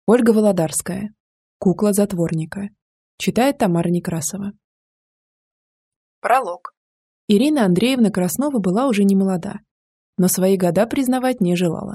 Ольга Володарская. Кукла затворника. Читает Тамара Некрасова. Пролог. Ирина Андреевна Краснова была уже не молода, но свои года признавать не желала.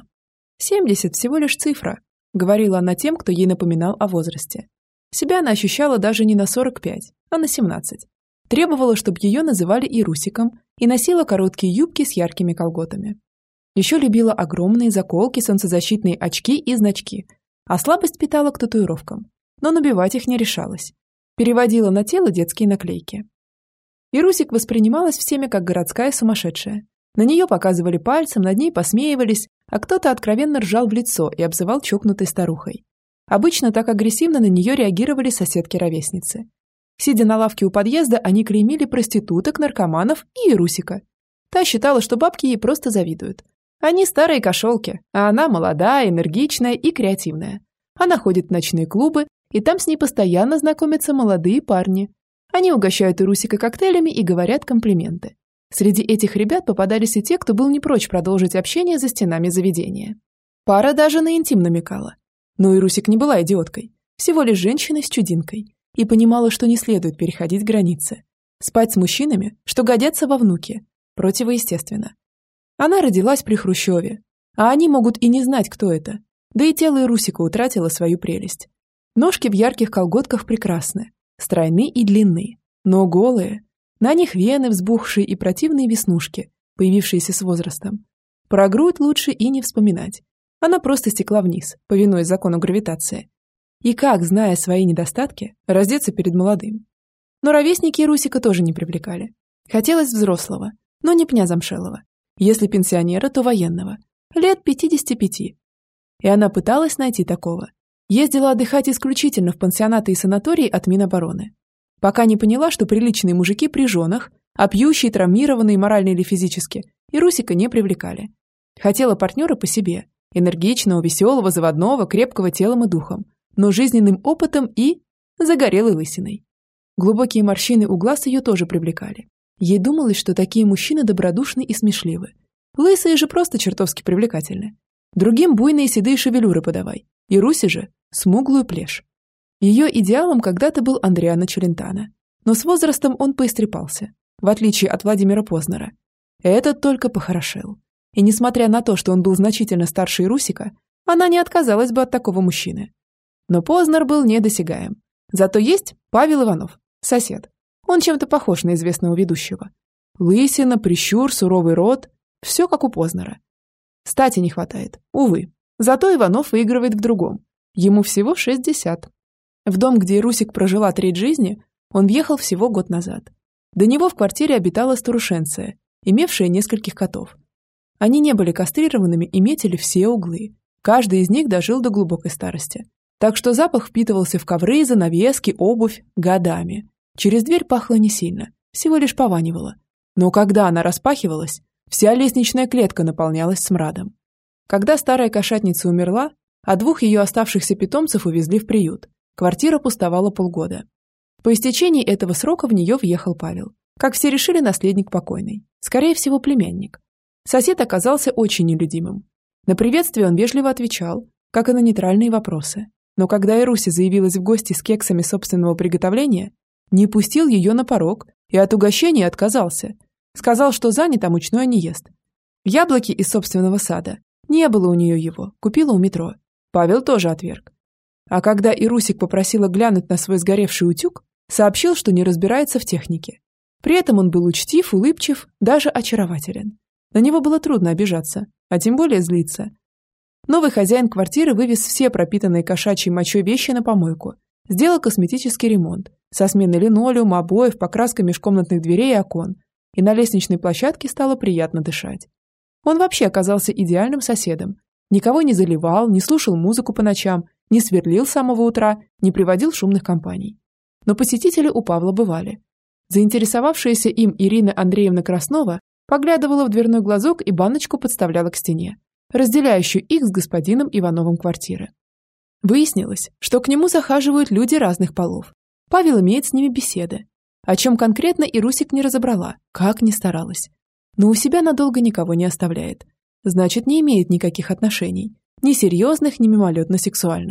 70 всего лишь цифра, говорила она тем, кто ей напоминал о возрасте. Себя она ощущала даже не на 45, а на 17. Требовала, чтобы ее называли Ирусиком, и носила короткие юбки с яркими колготами. Еще любила огромные заколки, солнцезащитные очки и значки, а слабость питала к татуировкам, но набивать их не решалась. Переводила на тело детские наклейки. Ирусик воспринималась всеми как городская сумасшедшая. На нее показывали пальцем, над ней посмеивались, а кто-то откровенно ржал в лицо и обзывал чокнутой старухой. Обычно так агрессивно на нее реагировали соседки-ровесницы. Сидя на лавке у подъезда, они клеймили проституток, наркоманов и Ирусика. Та считала, что бабки ей просто завидуют. Они старые кошелки, а она молодая, энергичная и креативная. Она ходит в ночные клубы, и там с ней постоянно знакомятся молодые парни. Они угощают Ирусика коктейлями и говорят комплименты. Среди этих ребят попадались и те, кто был не прочь продолжить общение за стенами заведения. Пара даже на интим намекала. Но Ирусик не была идиоткой, всего лишь женщиной с чудинкой, и понимала, что не следует переходить границы. Спать с мужчинами, что годятся во внуки, противоестественно. Она родилась при Хрущеве, а они могут и не знать, кто это. Да и тело Ирусика утратило свою прелесть. Ножки в ярких колготках прекрасны, стройны и длинны, но голые. На них вены взбухшие и противные веснушки, появившиеся с возрастом. Про грудь лучше и не вспоминать. Она просто стекла вниз, повинуясь закону гравитации. И как, зная свои недостатки, раздеться перед молодым? Но ровесники Ирусика тоже не привлекали. Хотелось взрослого, но не пня замшелого. Если пенсионера, то военного. Лет 55. И она пыталась найти такого. Ездила отдыхать исключительно в пансионаты и санатории от Минобороны. Пока не поняла, что приличные мужики при женах, а пьющие, травмированные морально или физически, Ирусика не привлекали. Хотела партнера по себе. Энергичного, веселого, заводного, крепкого телом и духом, но жизненным опытом и загорелой лысиной. Глубокие морщины у глаз ее тоже привлекали. Ей думалось, что такие мужчины добродушны и смешливы. Лысые же просто чертовски привлекательны. Другим буйные седые шевелюры подавай. И Руси же смуглую плешь. Ее идеалом когда-то был Андриано Челентано. Но с возрастом он поистрепался, в отличие от Владимира Познера. Этот только похорошел. И несмотря на то, что он был значительно старше Ирусика, она не отказалась бы от такого мужчины. Но Познер был недосягаем. Зато есть Павел Иванов, сосед. Он чем-то похож на известного ведущего. Лысина, прищур, суровый рот. Все как у Познера. Стати не хватает, увы. Зато Иванов выигрывает в другом. Ему всего 60. В дом, где Ирусик прожила треть жизни, он въехал всего год назад. До него в квартире обитала старушенция, имевшая нескольких котов. Они не были кастрированными и метили все углы. Каждый из них дожил до глубокой старости. Так что запах впитывался в ковры, занавески, обувь годами. Через дверь пахло не сильно, всего лишь пованивало. Но когда она распахивалась, вся лестничная клетка наполнялась смрадом. Когда старая кошатница умерла, а 2 ее оставшихся питомцев увезли в приют, квартира пустовала полгода. По истечении этого срока в нее въехал Павел. Как все решили, наследник покойной. Скорее всего, племянник. Сосед оказался очень нелюдимым. На приветствие он вежливо отвечал, как и на нейтральные вопросы. Но когда Ируся заявилась в гости с кексами собственного приготовления, не пустил ее на порог и от угощения отказался. Сказал, что занят, а мучное не ест. Яблоки из собственного сада. Не было у нее его, купила у метро. Павел тоже отверг. А когда Ирусик попросила глянуть на свой сгоревший утюг, сообщил, что не разбирается в технике. При этом он был учтив, улыбчив, даже очарователен. На него было трудно обижаться, а тем более злиться. Новый хозяин квартиры вывез все пропитанные кошачьей мочой вещи на помойку, сделал косметический ремонт со сменой линолеума, обоев, покраской межкомнатных дверей и окон, и на лестничной площадке стало приятно дышать. Он вообще оказался идеальным соседом. Никого не заливал, не слушал музыку по ночам, не сверлил с самого утра, не приводил шумных компаний. Но посетители у Павла бывали. Заинтересовавшаяся им Ирина Андреевна Краснова поглядывала в дверной глазок и баночку подставляла к стене, разделяющую их с господином Ивановым квартиры. Выяснилось, что к нему захаживают люди разных полов. Павел имеет с ними беседы. О чем конкретно Ирусик не разобрала, как ни старалась. Но у себя надолго никого не оставляет. Значит, не имеет никаких отношений. Ни серьезных, ни мимолетно-сексуальных.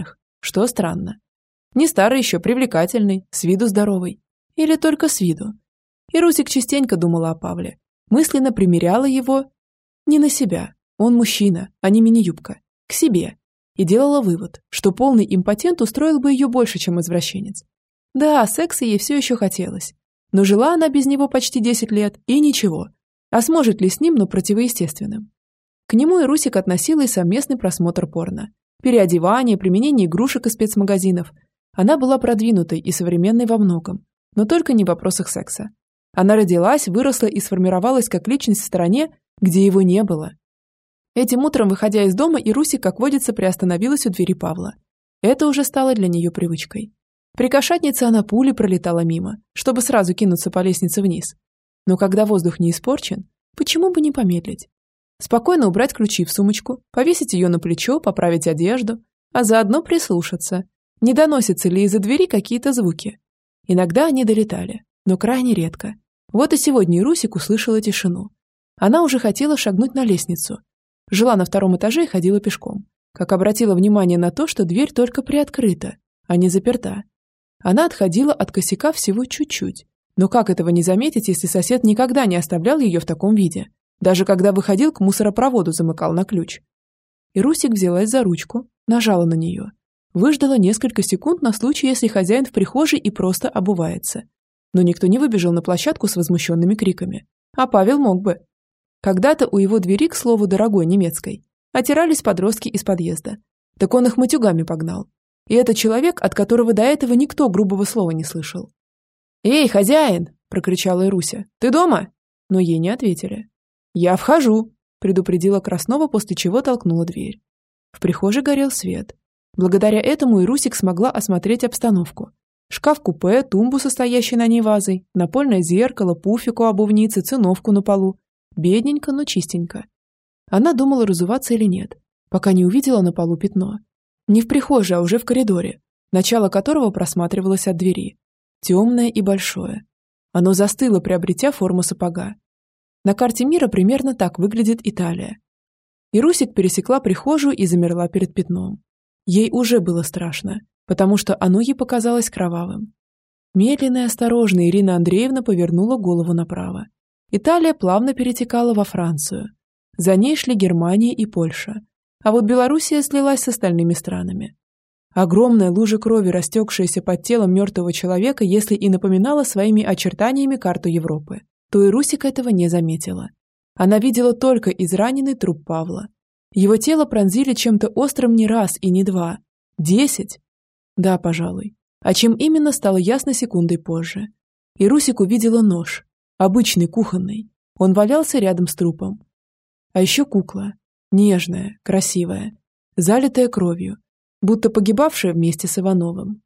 что странно. Не старый еще, привлекательный, с виду здоровый. Или только с виду. И Русик частенько думала о Павле, мысленно примеряла его не на себя, он мужчина, а не мини-юбка, к себе, и делала вывод, что полный импотент устроил бы ее больше, чем извращенец. Да, секса ей все еще хотелось, но жила она без него почти 10 лет, и ничего. А сможет ли с ним, но противоестественным? К нему и Русик относила и совместный просмотр порно, переодевание, применение игрушек из спецмагазинов. Она была продвинутой и современной во многом, но только не в вопросах секса. Она родилась, выросла и сформировалась как личность в стране, где его не было. Этим утром, выходя из дома, Ирусик, как водится, приостановилась у двери Павла. Это уже стало для нее привычкой. При кошатнице она пулей пролетала мимо, чтобы сразу кинуться по лестнице вниз. Но когда воздух не испорчен, почему бы не помедлить? Спокойно убрать ключи в сумочку, повесить ее на плечо, поправить одежду, а заодно прислушаться, не доносятся ли из-за двери какие-то звуки. Иногда они долетали, но крайне редко. Вот и сегодня Ирусик услышала тишину. Она уже хотела шагнуть на лестницу. Жила на 2-м этаже и ходила пешком. Как обратила внимание на то, что дверь только приоткрыта, а не заперта. Она отходила от косяка всего чуть-чуть. Но как этого не заметить, если сосед никогда не оставлял ее в таком виде? Даже когда выходил к мусоропроводу, замыкал на ключ. Ирусик взялась за ручку, нажала на нее. Выждала несколько секунд на случай, если хозяин в прихожей и просто обувается. Но никто не выбежал на площадку с возмущенными криками. А Павел мог бы. Когда-то у его двери, к слову, дорогой немецкой, отирались подростки из подъезда. Так он их матюгами погнал. И это человек, от которого до этого никто грубого слова не слышал. «Эй, хозяин!» – прокричала Ируся. «Ты дома?» Но ей не ответили. «Я вхожу!» – предупредила Краснова, после чего толкнула дверь. В прихожей горел свет. Благодаря этому Ирусик смогла осмотреть обстановку. Шкаф-купе, тумбу со стоящей на ней вазой, напольное зеркало, пуфик у обувницы, циновку на полу. Бедненько, но чистенько. Она думала, разуваться или нет, пока не увидела на полу пятно. Не в прихожей, а уже в коридоре, начало которого просматривалось от двери. Темное и большое. Оно застыло, приобретя форму сапога. На карте мира примерно так выглядит Италия. Ирусик пересекла прихожую и замерла перед пятном. Ей уже было страшно, потому что оно ей показалось кровавым. Медленно и осторожно Ирина Андреевна повернула голову направо. Италия плавно перетекала во Францию. За ней шли Германия и Польша. А вот Белоруссия слилась с остальными странами. Огромная лужа крови, растекшаяся под телом мертвого человека, если и напоминала своими очертаниями карту Европы, то Ирусик этого не заметила. Она видела только израненный труп Павла. Его тело пронзили чем-то острым не раз и не два. 10? Да, пожалуй. А чем именно, стало ясно секундой позже. Ирусик увидела нож. Обычный, кухонный. Он валялся рядом с трупом. А еще кукла. Нежная, красивая. Залитая кровью. Будто погибавшая вместе с Ивановым.